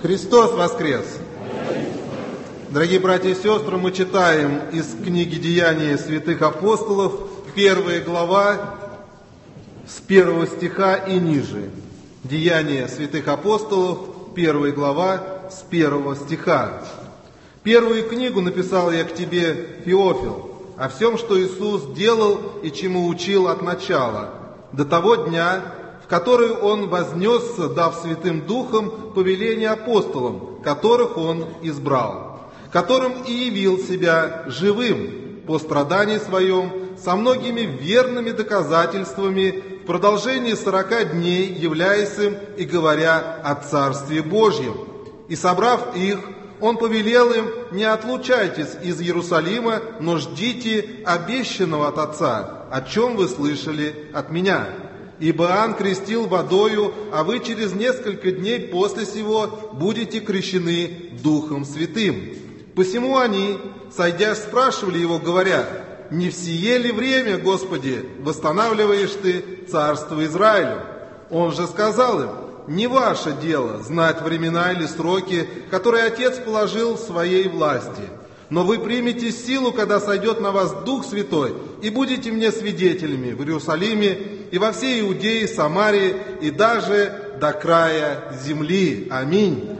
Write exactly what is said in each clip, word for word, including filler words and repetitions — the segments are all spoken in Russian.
Христос воскрес! Дорогие братья и сестры, мы читаем из книги «Деяния святых апостолов», первая глава, с первого стиха и ниже. «Деяния святых апостолов», первая глава, с первого стиха. «Первую книгу написал я к тебе, Феофил, о всем, что Иисус делал и чему учил от начала, до того дня, в который Он вознесся, дав Святым Духом повеление апостолам, которых Он избрал, которым и явил себя живым по страдании Своем, со многими верными доказательствами, в продолжении сорока дней, являясь им и говоря о Царстве Божьем. И, собрав их, Он повелел им: не отлучайтесь из Иерусалима, но ждите обещанного от Отца, о чем вы слышали от Меня. Ибо Иоанн крестил водою, а вы через несколько дней после сего будете крещены Духом Святым. Посему они, сойдя, спрашивали Его, говоря: не в сие ли время, Господи, восстанавливаешь Ты царство Израилю? Он же сказал им: не ваше дело знать времена или сроки, которые Отец положил в Своей власти. Но вы примете силу, когда сойдет на вас Дух Святой, и будете мне свидетелями в Иерусалиме и во всей Иудее, Самарии и даже до края земли. Аминь».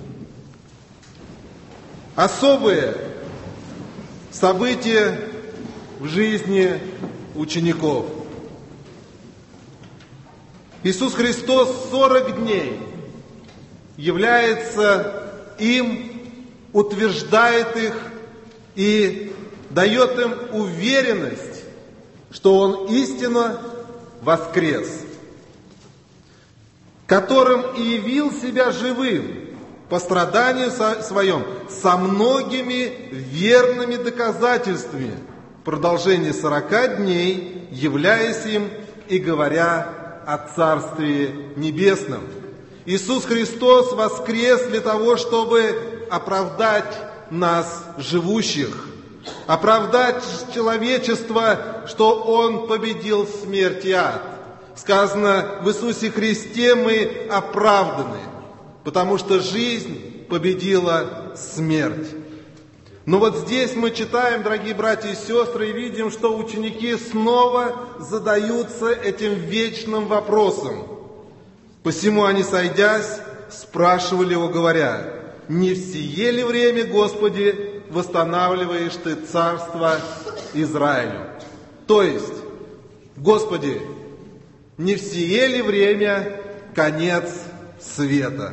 Особые события в жизни учеников. Иисус Христос сорок дней является им, утверждает их и дает им уверенность, что Он истинно воскрес, которым и явил себя живым по страданию Своем со многими верными доказательствами в продолжении сорока дней, являясь им и говоря о Царстве Небесном. Иисус Христос воскрес для того, чтобы оправдать нас, живущих, оправдать человечество, что Он победил смерть и ад. Сказано, в Иисусе Христе мы оправданы, потому что жизнь победила смерть. Но вот здесь мы читаем, дорогие братья и сестры, и видим, что ученики снова задаются этим вечным вопросом. Посему они, сойдясь, спрашивали Его, говоря: не в сие ли время, Господи, восстанавливаешь Ты царство Израилю? То есть, Господи, не в сие ли время конец света?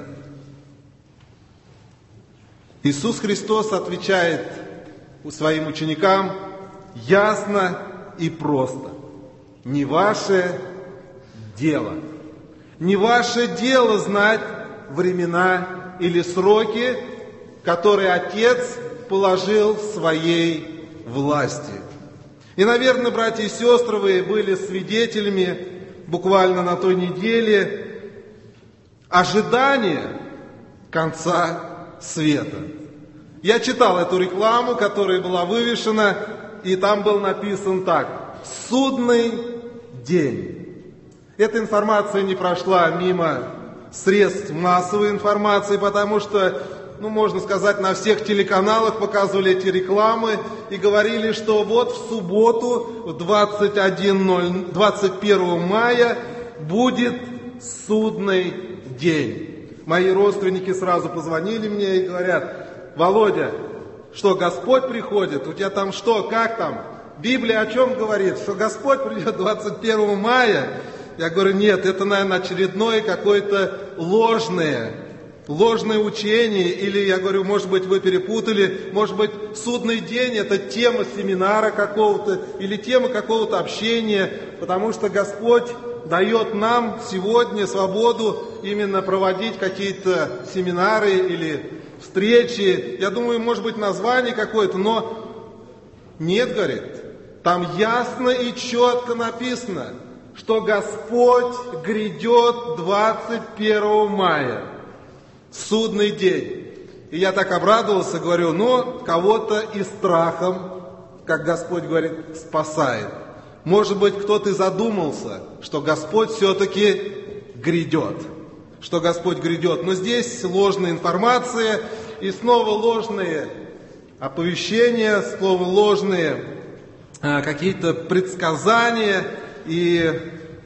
Иисус Христос отвечает своим ученикам ясно и просто: не ваше дело. Не ваше дело знать времена или сроки, которые Отец положил в Своей власти. И, наверное, братья и сестры, вы были свидетелями буквально на той неделе ожидания конца света. Я читал эту рекламу, которая была вывешена, и там был написан так: «Судный день». Эта информация не прошла мимо средств массовой информации, потому что, ну, можно сказать, на всех телеканалах показывали эти рекламы и говорили, что вот в субботу, в двадцать первого мая, будет судный день. Мои родственники сразу позвонили мне и говорят: Володя, что, Господь приходит? У тебя там что, как там? Библия о чем говорит? Что Господь придет двадцать первого мая? Я говорю: нет, это, наверное, очередное какое-то ложное, ложное учение. Или, я говорю, может быть, вы перепутали, может быть, судный день – это тема семинара какого-то или тема какого-то общения, потому что Господь дает нам сегодня свободу именно проводить какие-то семинары или встречи. Я думаю, может быть, название какое-то, но нет, говорит, там ясно и четко написано, что Господь грядет двадцать первого мая, судный день. И я так обрадовался, говорю, ну, кого-то и страхом, как Господь говорит, спасает. Может быть, кто-то и задумался, что Господь все-таки грядет, что Господь грядет. Но здесь ложная информация и снова ложные оповещения, снова ложные а, какие-то предсказания. И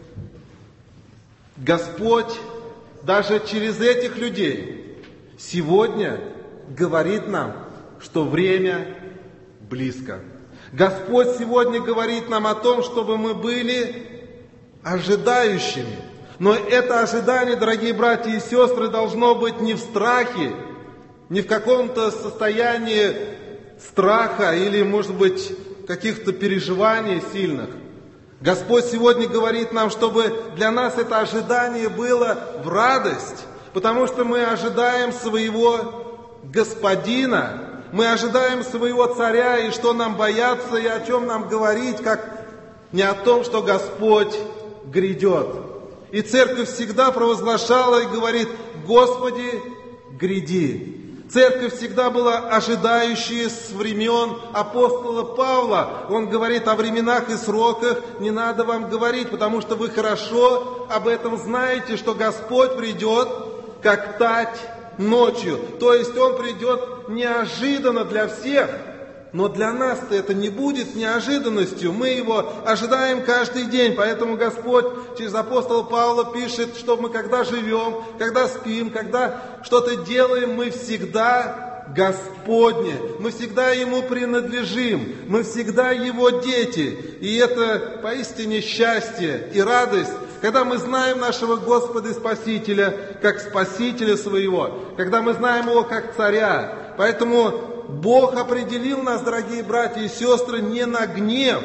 Господь даже через этих людей сегодня говорит нам, что время близко. Господь сегодня говорит нам о том, чтобы мы были ожидающими. Но это ожидание, дорогие братья и сестры, должно быть не в страхе, не в каком-то состоянии страха или, может быть, каких-то переживаний сильных. Господь сегодня говорит нам, чтобы для нас это ожидание было в радость, потому что мы ожидаем своего Господина, мы ожидаем своего Царя, и что нам бояться, и о чем нам говорить, как не о том, что Господь грядет. И церковь всегда провозглашала и говорит: Господи, гряди. Церковь всегда была ожидающей с времен апостола Павла. Он говорит о временах и сроках, не надо вам говорить, потому что вы хорошо об этом знаете, что Господь придет, как тать ночью. То есть Он придет неожиданно для всех, но для нас-то это не будет неожиданностью. Мы Его ожидаем каждый день. Поэтому Господь через апостола Павла пишет, что мы когда живем, когда спим, когда что-то делаем, мы всегда Господни. Мы всегда Ему принадлежим. Мы всегда Его дети. И это поистине счастье и радость, когда мы знаем нашего Господа и Спасителя как Спасителя своего, когда мы знаем Его как Царя. Поэтому Бог определил нас, дорогие братья и сестры, не на гнев.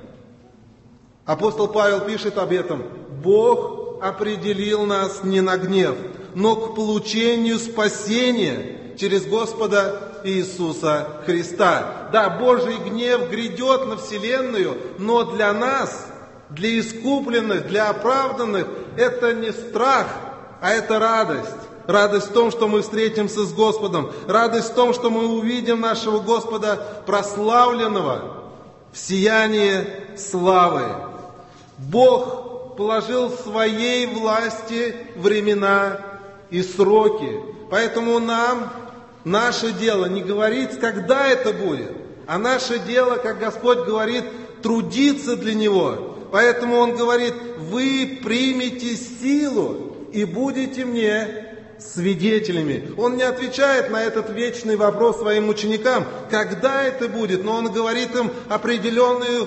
Апостол Павел пишет об этом. Бог определил нас не на гнев, но к получению спасения через Господа Иисуса Христа. Да, Божий гнев грядет на вселенную, но для нас, для искупленных, для оправданных, это не страх, а это радость. Радость в том, что мы встретимся с Господом. Радость в том, что мы увидим нашего Господа прославленного в сиянии славы. Бог положил в своей власти времена и сроки. Поэтому нам, наше дело не говорить, когда это будет, а наше дело, как Господь говорит, трудиться для Него. Поэтому Он говорит: вы примете силу и будете мне свидетелями. Он не отвечает на этот вечный вопрос своим ученикам, когда это будет, но Он говорит им определенную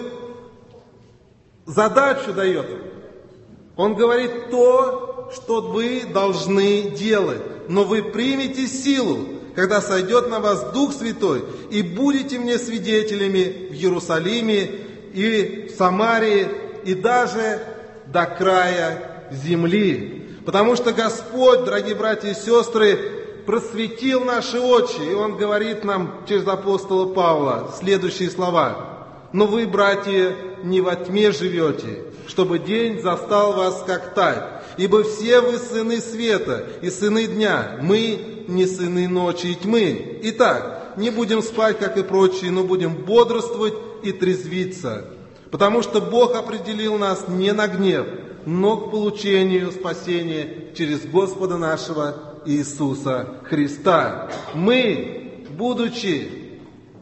задачу, дает им. Он говорит то, что вы должны делать, но вы примете силу, когда сойдет на вас Дух Святой, и будете мне свидетелями в Иерусалиме и в Самарии, и даже до края земли. Потому что Господь, дорогие братья и сестры, просветил наши очи, и Он говорит нам через апостола Павла следующие слова: «Но вы, братья, не во тьме живете, чтобы день застал вас как тать, ибо все вы сыны света и сыны дня, мы не сыны ночи и тьмы. Итак, не будем спать, как и прочие, но будем бодрствовать и трезвиться, потому что Бог определил нас не на гнев, но к получению спасения через Господа нашего Иисуса Христа. Мы, будучи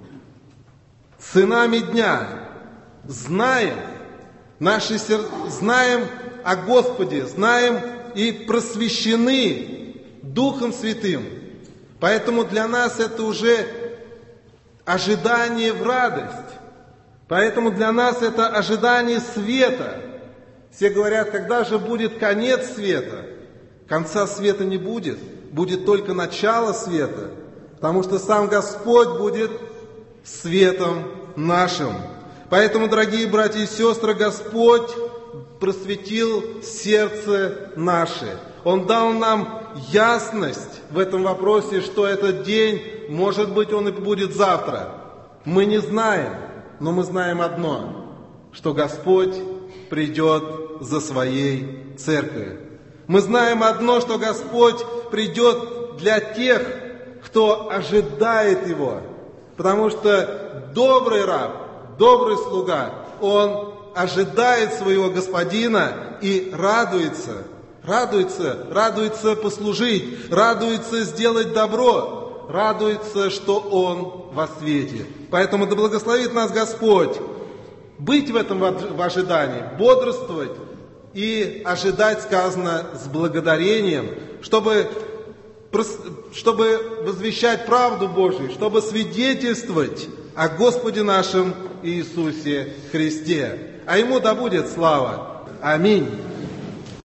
сынами дня, знаем, наши сер... знаем о Господе, знаем и просвещены Духом Святым. Поэтому для нас это уже ожидание в радость. Поэтому для нас это ожидание света. Все говорят, когда же будет конец света? Конца света не будет, будет только начало света, потому что сам Господь будет светом нашим. Поэтому, дорогие братья и сестры, Господь просветил сердце наше. Он дал нам ясность в этом вопросе, что этот день, может быть, он и будет завтра. Мы не знаем, но мы знаем одно, что Господь придет за своей церковью. Мы знаем одно, что Господь придет для тех, кто ожидает Его. Потому что добрый раб, добрый слуга, он ожидает своего Господина и радуется, Радуется, радуется послужить, радуется сделать добро, радуется, что Он во свете. Поэтому да благословит нас Господь быть в этом в ожидании, бодрствовать и ожидать, сказано, с благодарением, чтобы, чтобы возвещать правду Божию, чтобы свидетельствовать о Господе нашем Иисусе Христе. А Ему да будет слава. Аминь.